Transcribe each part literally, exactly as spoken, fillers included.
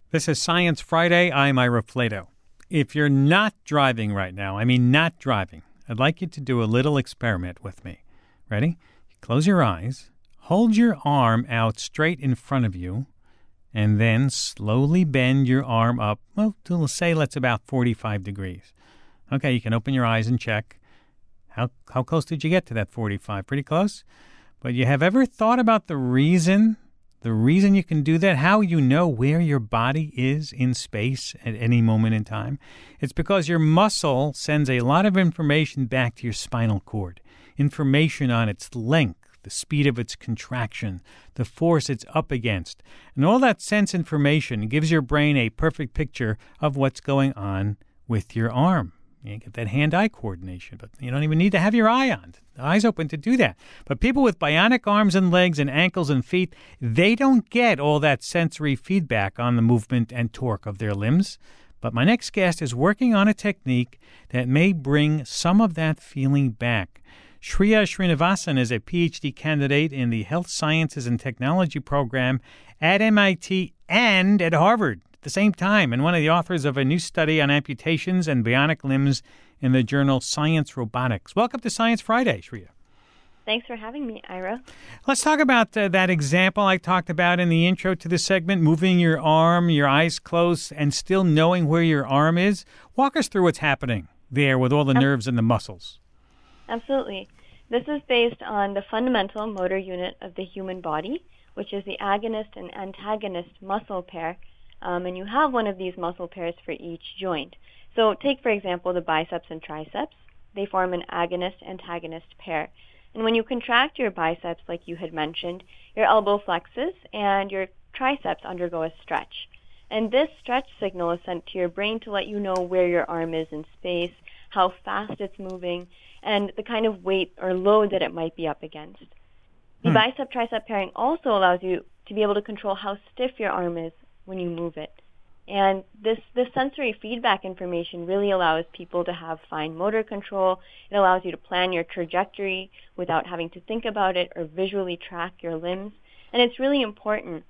This is Science Friday. I'm Ira Flato. If you're not driving right now, I mean not driving, I'd like you to do a little experiment with me. Ready? Close your eyes, hold your arm out straight in front of you, and then slowly bend your arm up, well, to say let's about forty-five degrees. Okay, you can open your eyes and check. How, how close did you get to that forty-five? Pretty close? But you have ever thought about the reason The reason you can do that, how you know where your body is in space at any moment in time? It's because your muscle sends a lot of information back to your spinal cord. Information on its length, the speed of its contraction, the force it's up against. And all that sense information gives your brain a perfect picture of what's going on with your arm. You get that hand-eye coordination, but you don't even need to have your eye on, the eyes open to do that. But people with bionic arms and legs and ankles and feet, they don't get all that sensory feedback on the movement and torque of their limbs. But my next guest is working on a technique that may bring some of that feeling back. Shreya Srinivasan is a P H D candidate in the Health Sciences and Technology program at M I T and at Harvard at the same time, and one of the authors of a new study on amputations and bionic limbs in the journal Science Robotics. Welcome to Science Friday, Shreya. Thanks for having me, Ira. Let's talk about uh, that example I talked about in the intro to this segment, moving your arm, your eyes closed, and still knowing where your arm is. Walk us through what's happening there with all the nerves and the muscles. Absolutely. This is based on the fundamental motor unit of the human body, which is the agonist and antagonist muscle pair. Um, and you have one of these muscle pairs for each joint. So take, for example, the biceps and triceps. They form an agonist-antagonist pair. And when you contract your biceps, like you had mentioned, your elbow flexes and your triceps undergo a stretch. And this stretch signal is sent to your brain to let you know where your arm is in space, how fast it's moving, and the kind of weight or load that it might be up against. The hmm. bicep-tricep pairing also allows you to be able to control how stiff your arm is when you move it. And this, this sensory feedback information really allows people to have fine motor control. It allows you to plan your trajectory without having to think about it or visually track your limbs. And it's really important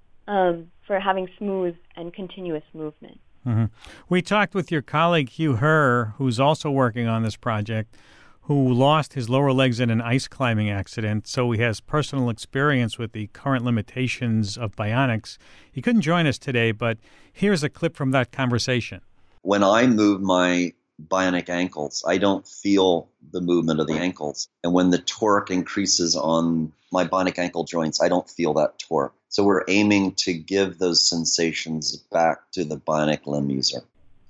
um, for having smooth and continuous movement. Mm-hmm. We talked with your colleague Hugh Herr, who's also working on this project, who lost his lower legs in an ice climbing accident, so he has personal experience with the current limitations of bionics. He couldn't join us today, but here's a clip from that conversation. When I move my bionic ankles, I don't feel the movement of the ankles. And when the torque increases on my bionic ankle joints, I don't feel that torque. So we're aiming to give those sensations back to the bionic limb user.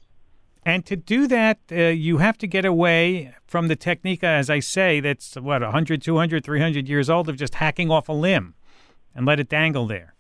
And to do that, uh, you have to get away from the technique, as I say, that's, what, one hundred, two hundred, three hundred years old of just hacking off a limb and let it dangle there.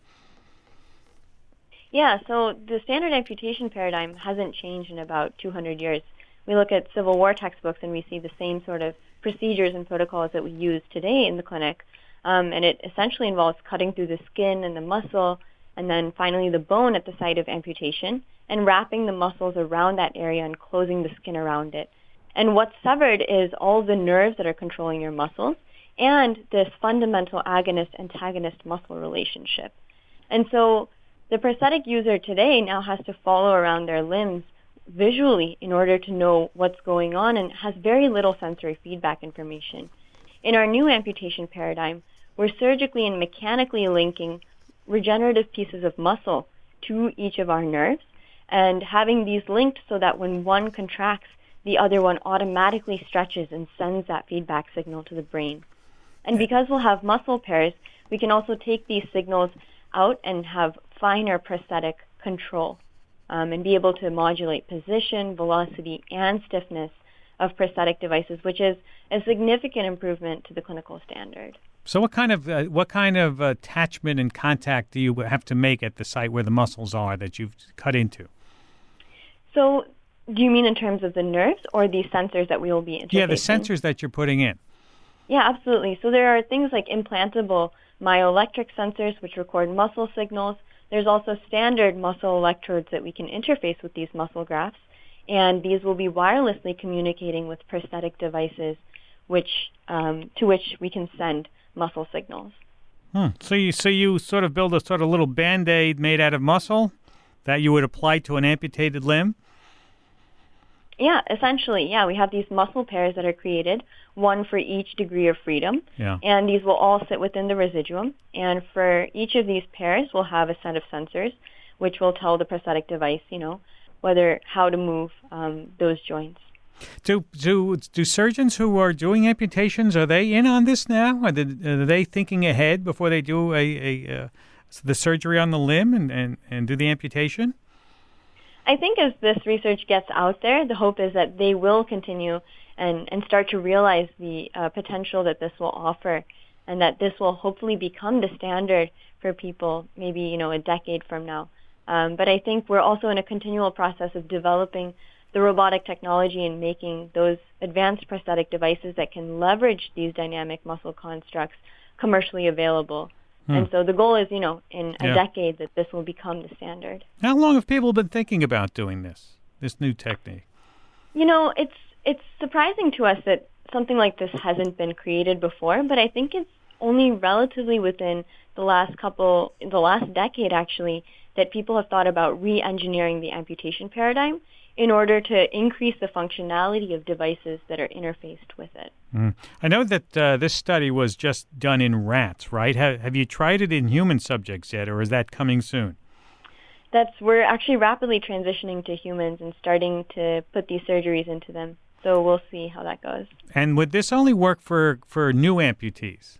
Yeah, so the standard amputation paradigm hasn't changed in about two hundred years. We look at Civil War textbooks and we see the same sort of procedures and protocols that we use today in the clinic. Um, and it essentially involves cutting through the skin and the muscle and then finally the bone at the site of amputation, and wrapping the muscles around that area and closing the skin around it. And what's severed is all the nerves that are controlling your muscles and this fundamental agonist-antagonist muscle relationship. And so the prosthetic user today now has to follow around their limbs visually in order to know what's going on and has very little sensory feedback information. In our new amputation paradigm, we're surgically and mechanically linking regenerative pieces of muscle to each of our nerves, and having these linked so that when one contracts, the other one automatically stretches and sends that feedback signal to the brain. And because we'll have muscle pairs, we can also take these signals out and have finer prosthetic control um, and be able to modulate position, velocity, and stiffness of prosthetic devices, which is a significant improvement to the clinical standard. So what kind of uh, what kind of attachment and contact do you have to make at the site where the muscles are that you've cut into? So do you mean in terms of the nerves or the sensors that we will be interfacing? Yeah, the sensors that you're putting in. Yeah, absolutely. So there are things like implantable myoelectric sensors, which record muscle signals. There's also standard muscle electrodes that we can interface with these muscle grafts, and these will be wirelessly communicating with prosthetic devices, which um, to which we can send muscle signals. Hmm. So you so you sort of build a sort of little Band-Aid made out of muscle, that you would apply to an amputated limb? Yeah, essentially, yeah. We have these muscle pairs that are created, one for each degree of freedom, Yeah. and these will all sit within the residuum. And for each of these pairs, we'll have a set of sensors, which will tell the prosthetic device, you know, whether how to move um, those joints. Do, do do surgeons who are doing amputations, are they in on this now? Are they, are they thinking ahead before they do a, a uh, the surgery on the limb and, and, and do the amputation? I think as this research gets out there, the hope is that they will continue and, and start to realize the uh, potential that this will offer, and that this will hopefully become the standard for people maybe, you know, a decade from now. Um, but I think we're also in a continual process of developing the robotic technology and making those advanced prosthetic devices that can leverage these dynamic muscle constructs commercially available. Hmm. And so the goal is, you know, in a yeah. decade that this will become the standard. How long have people been thinking about doing this, this new technique? You know, it's it's surprising to us that something like this hasn't been created before, but I think it's only relatively within the last couple, the last decade actually, that people have thought about re-engineering the amputation paradigm in order to increase the functionality of devices that are interfaced with it. Mm. I know that uh, this study was just done in rats, right? Have, have you tried it in human subjects yet, or is that coming soon? That's we're actually rapidly transitioning to humans and starting to put these surgeries into them. So we'll see how that goes. And would this only work for, for new amputees?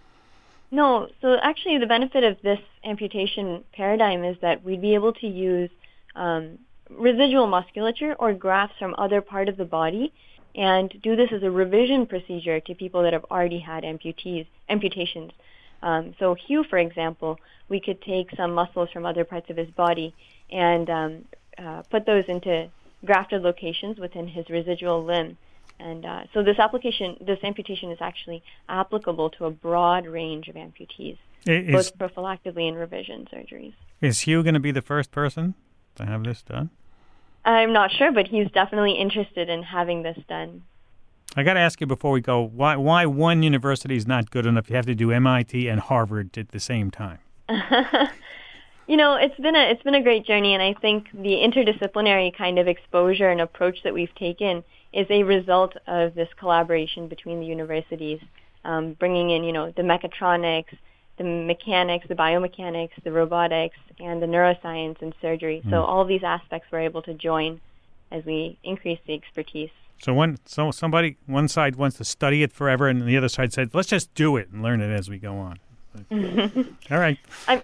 No. So actually the benefit of this amputation paradigm is that we'd be able to use um, residual musculature or grafts from other part of the body and do this as a revision procedure to people that have already had amputees, amputations. Um, so Hugh, for example, we could take some muscles from other parts of his body and um, uh, put those into grafted locations within his residual limb. And uh, so this application, this amputation is actually applicable to a broad range of amputees, is, both prophylactically and revision surgeries. Is Hugh going to be the first person to have this done? I'm not sure, but he's definitely interested in having this done. I got to ask you before we go, why why one university is not good enough? You have to do M I T and Harvard at the same time. You know, it's been a it's been a great journey, and I think the interdisciplinary kind of exposure and approach that we've taken is a result of this collaboration between the universities, um, bringing in, you know, the mechatronics, the mechanics, the biomechanics, the robotics, and the neuroscience and surgery. Mm. So all of these aspects were able to join as we increase the expertise. So one, so somebody, one side wants to study it forever, and the other side said, let's just do it and learn it as we go on. All right. I'm,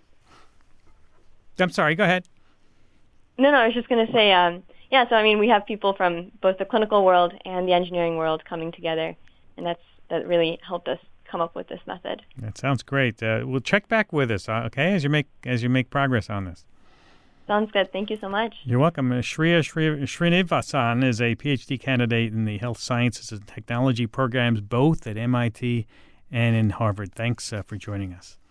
I'm sorry, go ahead. No, no, I was just going to say, um, yeah, so I mean, we have people from both the clinical world and the engineering world coming together, and that's that really helped us come up with this method. That sounds great. Uh, we'll check back with us, uh, okay, as you make as you make progress on this. Sounds good. Thank you so much. You're welcome. Uh, Shreya Srinivasan is a P H D candidate in the Health Sciences and Technology programs, both at M I T and in Harvard. Thanks uh, for joining us.